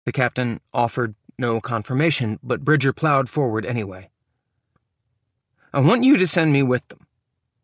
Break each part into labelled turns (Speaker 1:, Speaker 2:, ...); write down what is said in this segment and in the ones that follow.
Speaker 1: The captain offered no confirmation, but Bridger plowed forward anyway. "I want you to send me with them."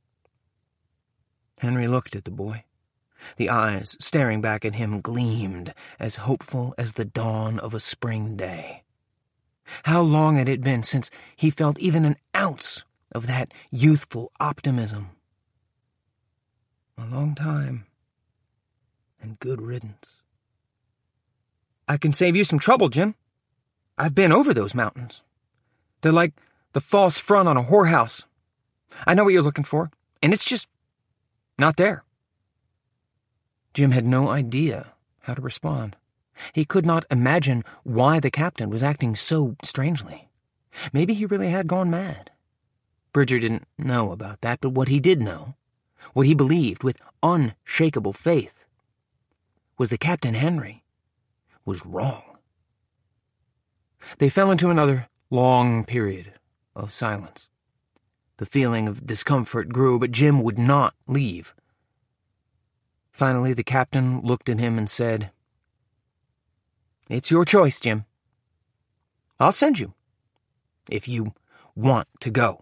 Speaker 1: Henry looked at the boy. The eyes staring back at him gleamed, as hopeful as the dawn of a spring day. How long had it been since he felt even an ounce of that youthful optimism? A long time, and good riddance. "I can save you some trouble, Jim. I've been over those mountains. They're like the false front on a whorehouse. I know what you're looking for, and it's just not there." Jim had no idea how to respond. He could not imagine why the captain was acting so strangely. Maybe he really had gone mad. Bridger didn't know about that, but what he did know, what he believed with unshakable faith, was that Captain Henry was wrong. They fell into another long period of silence. The feeling of discomfort grew, but Jim would not leave. Finally, the captain looked at him and said, "It's your choice, Jim. I'll send you, if you want to go."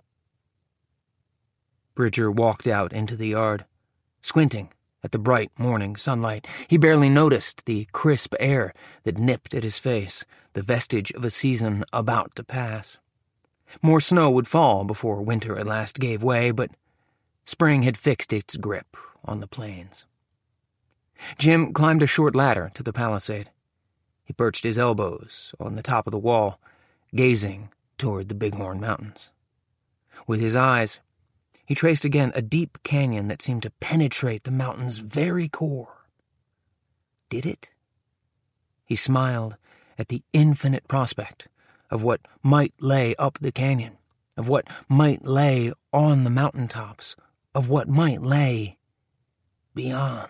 Speaker 1: Bridger walked out into the yard, squinting at the bright morning sunlight. He barely noticed the crisp air that nipped at his face, the vestige of a season about to pass. More snow would fall before winter at last gave way, but spring had fixed its grip on the plains. Jim climbed a short ladder to the palisade. He perched his elbows on the top of the wall, gazing toward the Bighorn Mountains. With his eyes, he traced again a deep canyon that seemed to penetrate the mountain's very core. Did it? He smiled at the infinite prospect of what might lay up the canyon, of what might lay on the mountaintops, of what might lay beyond.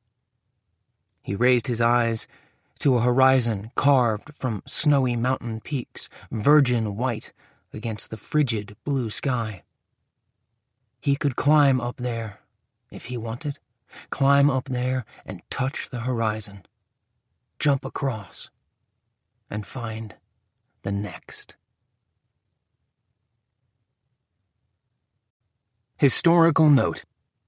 Speaker 1: He raised his eyes to a horizon carved from snowy mountain peaks, virgin white against the frigid blue sky. He could climb up there, if he wanted, climb up there and touch the horizon, jump across, and find the next. Historical note.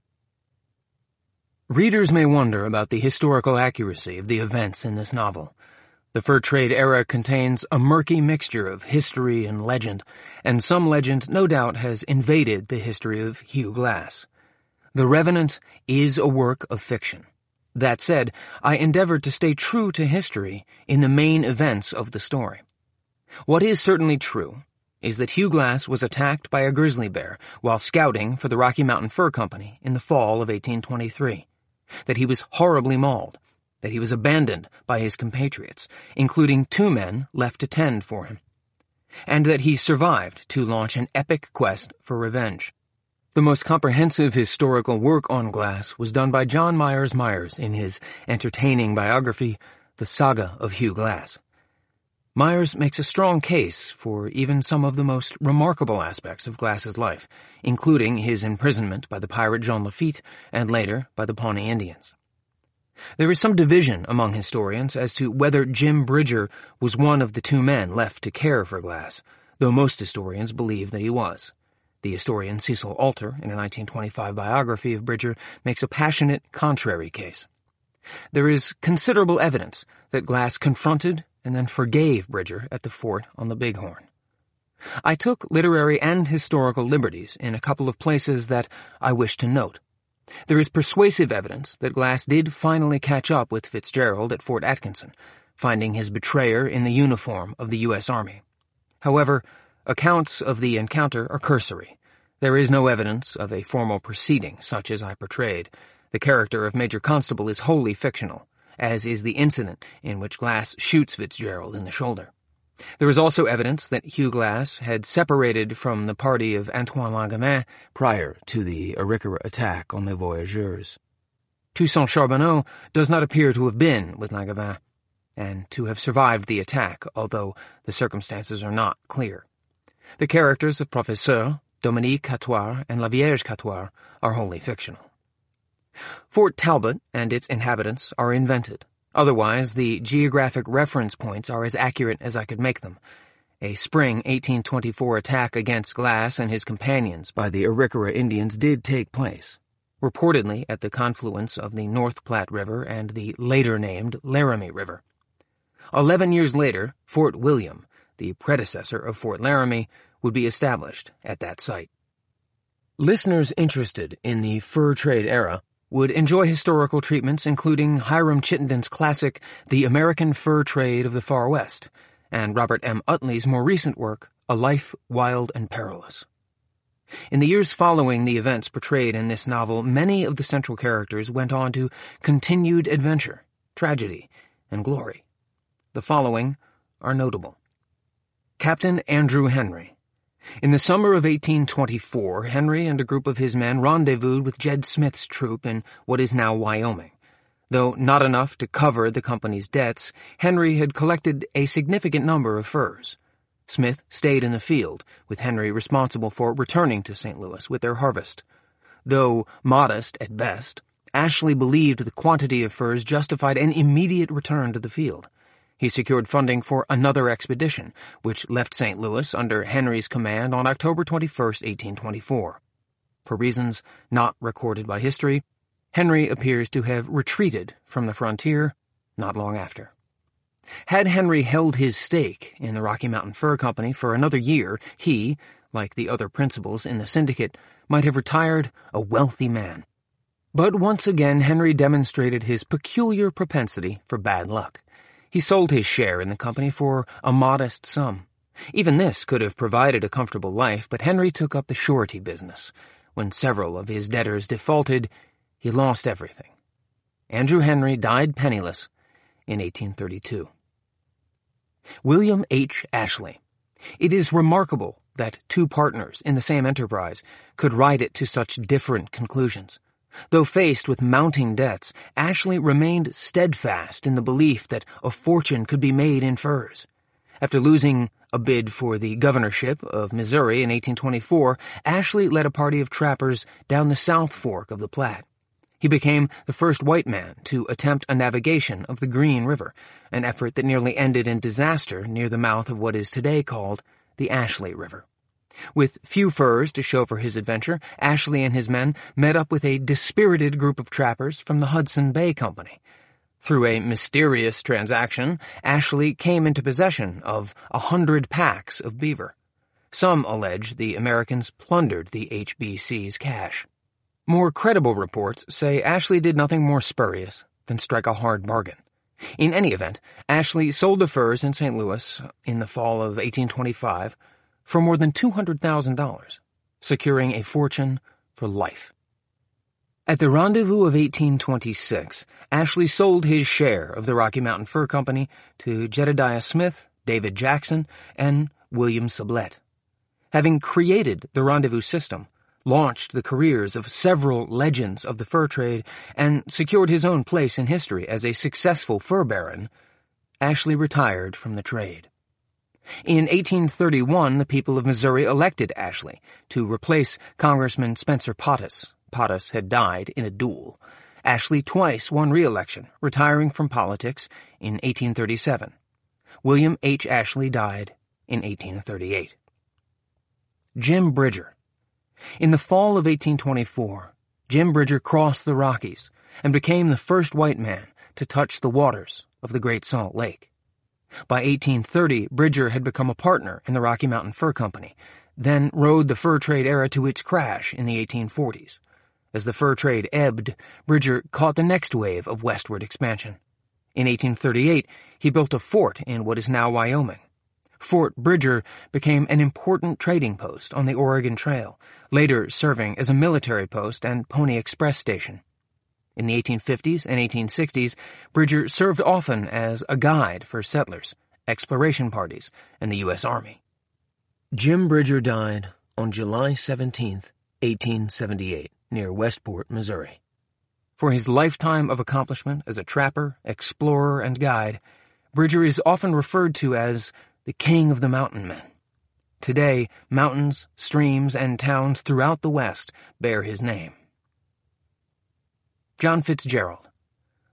Speaker 1: Readers may wonder about the historical accuracy of the events in this novel. The fur trade era contains a murky mixture of history and legend, and some legend no doubt has invaded the history of Hugh Glass. The Revenant is a work of fiction. That said, I endeavored to stay true to history in the main events of the story. What is certainly true is that Hugh Glass was attacked by a grizzly bear while scouting for the Rocky Mountain Fur Company in the fall of 1823. That he was horribly mauled, that he was abandoned by his compatriots, including 2 men left to tend for him, and that he survived to launch an epic quest for revenge. The most comprehensive historical work on Glass was done by John Myers Myers in his entertaining biography, The Saga of Hugh Glass. Myers makes a strong case for even some of the most remarkable aspects of Glass's life, including his imprisonment by the pirate Jean Lafitte and later by the Pawnee Indians. There is some division among historians as to whether Jim Bridger was one of the 2 men left to care for Glass, though most historians believe that he was. The historian Cecil Alter, in a 1925 biography of Bridger, makes a passionate contrary case. There is considerable evidence that Glass confronted and then forgave Bridger at the fort on the Bighorn. I took literary and historical liberties in a couple of places that I wish to note. There is persuasive evidence that Glass did finally catch up with Fitzgerald at Fort Atkinson, finding his betrayer in the uniform of the U.S. Army. However, accounts of the encounter are cursory. There is no evidence of a formal proceeding such as I portrayed. The character of Major Constable is wholly fictional, as is the incident in which Glass shoots Fitzgerald in the shoulder. There is also evidence that Hugh Glass had separated from the party of Antoine Langevin prior to the Arikara attack on the voyageurs. Toussaint Charbonneau does not appear to have been with Langevin, and to have survived the attack, although the circumstances are not clear. The characters of Professeur, Dominique Catoire, and La Vierge Catoire are wholly fictional. Fort Talbot and its inhabitants are invented. Otherwise, the geographic reference points are as accurate as I could make them. A spring 1824 attack against Glass and his companions by the Arikara Indians did take place, reportedly at the confluence of the North Platte River and the later-named Laramie River. 11 years later, Fort William, the predecessor of Fort Laramie, would be established at that site. Listeners interested in the fur trade era would enjoy historical treatments including Hiram Chittenden's classic The American Fur Trade of the Far West, and Robert M. Utley's more recent work, A Life Wild and Perilous. In the years following the events portrayed in this novel, many of the central characters went on to continued adventure, tragedy, and glory. The following are notable. Captain Andrew Henry. In the summer of 1824, Henry and a group of his men rendezvoused with Jed Smith's troop in what is now Wyoming. Though not enough to cover the company's debts, Henry had collected a significant number of furs. Smith stayed in the field, with Henry responsible for returning to St. Louis with their harvest. Though modest at best, Ashley believed the quantity of furs justified an immediate return to the field. He secured funding for another expedition, which left St. Louis under Henry's command on October 21, 1824. For reasons not recorded by history, Henry appears to have retreated from the frontier not long after. Had Henry held his stake in the Rocky Mountain Fur Company for another year, he, like the other principals in the syndicate, might have retired a wealthy man. But once again Henry demonstrated his peculiar propensity for bad luck. He sold his share in the company for a modest sum. Even this could have provided a comfortable life, but Henry took up the surety business. When several of his debtors defaulted, he lost everything. Andrew Henry died penniless in 1832. William H. Ashley. It is remarkable that two partners in the same enterprise could ride it to such different conclusions. Though faced with mounting debts, Ashley remained steadfast in the belief that a fortune could be made in furs. After losing a bid for the governorship of Missouri in 1824, Ashley led a party of trappers down the South Fork of the Platte. He became the first white man to attempt a navigation of the Green River, an effort that nearly ended in disaster near the mouth of what is today called the Ashley River. With few furs to show for his adventure, Ashley and his men met up with a dispirited group of trappers from the Hudson Bay Company. Through a mysterious transaction, Ashley came into possession of 100 packs of beaver. Some allege the Americans plundered the HBC's cash. More credible reports say Ashley did nothing more spurious than strike a hard bargain. In any event, Ashley sold the furs in St. Louis in the fall of 1825 for more than $200,000, securing a fortune for life. At the rendezvous of 1826, Ashley sold his share of the Rocky Mountain Fur Company to Jedediah Smith, David Jackson, and William Sublette. Having created the rendezvous system, launched the careers of several legends of the fur trade, and secured his own place in history as a successful fur baron, Ashley retired from the trade. In 1831, the people of Missouri elected Ashley to replace Congressman Spencer Pottus. Pottus had died in a duel. Ashley twice won re-election, retiring from politics in 1837. William H. Ashley died in 1838. Jim Bridger. In the fall of 1824, Jim Bridger crossed the Rockies and became the first white man to touch the waters of the Great Salt Lake. By 1830, Bridger had become a partner in the Rocky Mountain Fur Company, then rode the fur trade era to its crash in the 1840s. As the fur trade ebbed, Bridger caught the next wave of westward expansion. In 1838, he built a fort in what is now Wyoming. Fort Bridger became an important trading post on the Oregon Trail, later serving as a military post and Pony Express station. In the 1850s and 1860s, Bridger served often as a guide for settlers, exploration parties, and the U.S. Army. Jim Bridger died on July 17, 1878, near Westport, Missouri. For his lifetime of accomplishment as a trapper, explorer, and guide, Bridger is often referred to as the King of the Mountain Men. Today, mountains, streams, and towns throughout the West bear his name. John Fitzgerald.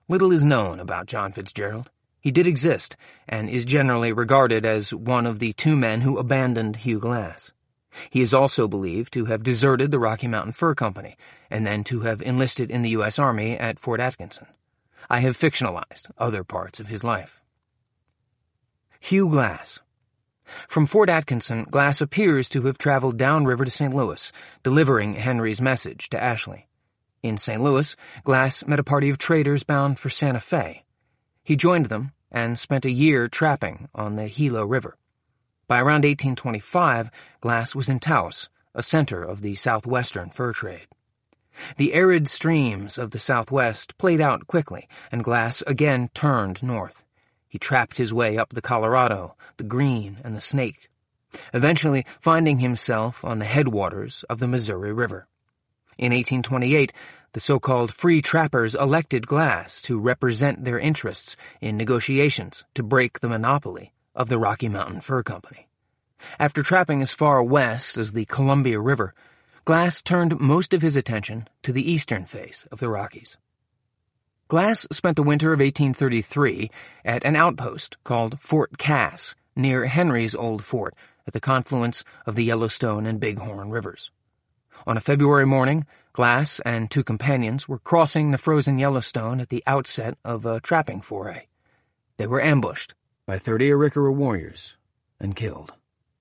Speaker 1: Little is known about John Fitzgerald. He did exist, and is generally regarded as one of the two men who abandoned Hugh Glass. He is also believed to have deserted the Rocky Mountain Fur Company, and then to have enlisted in the U.S. Army at Fort Atkinson. I have fictionalized other parts of his life. Hugh Glass. From Fort Atkinson, Glass appears to have traveled downriver to St. Louis, delivering Henry's message to Ashley. In St. Louis, Glass met a party of traders bound for Santa Fe. He joined them and spent a year trapping on the Gila River. By around 1825, Glass was in Taos, a center of the southwestern fur trade. The arid streams of the Southwest played out quickly, and Glass again turned north. He trapped his way up the Colorado, the Green, and the Snake, eventually finding himself on the headwaters of the Missouri River. In 1828, the so-called free trappers elected Glass to represent their interests in negotiations to break the monopoly of the Rocky Mountain Fur Company. After trapping as far west as the Columbia River, Glass turned most of his attention to the eastern face of the Rockies. Glass spent the winter of 1833 at an outpost called Fort Cass, near Henry's old fort at the confluence of the Yellowstone and Bighorn rivers. On a February morning, Glass and two companions were crossing the frozen Yellowstone at the outset of a trapping foray. They were ambushed by 30 Arikara warriors and killed.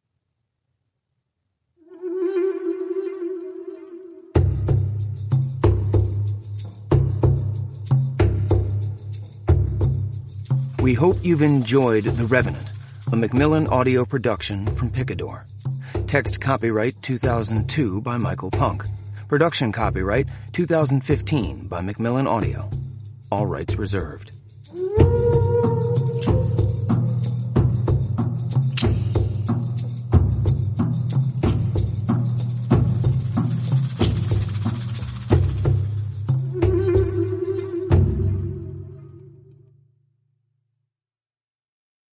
Speaker 1: We hope you've enjoyed The Revenant, a Macmillan audio production from Picador. Text copyright 2002 by Michael Punk. Production copyright 2015 by Macmillan Audio. All rights reserved.